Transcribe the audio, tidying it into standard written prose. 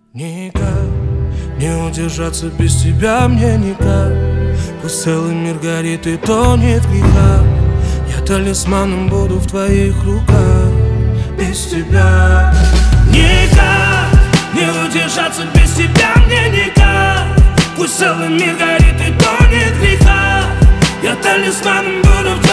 Никак не удержаться без тебя мне никак. Пусть целый мир горит и тонет в грехах, я талисманом буду в твоих руках. Без тебя никак не удержаться без тебя мне никак. Пусть целый мир горит и тонет в грехах, я талисманом буду в твоих руках.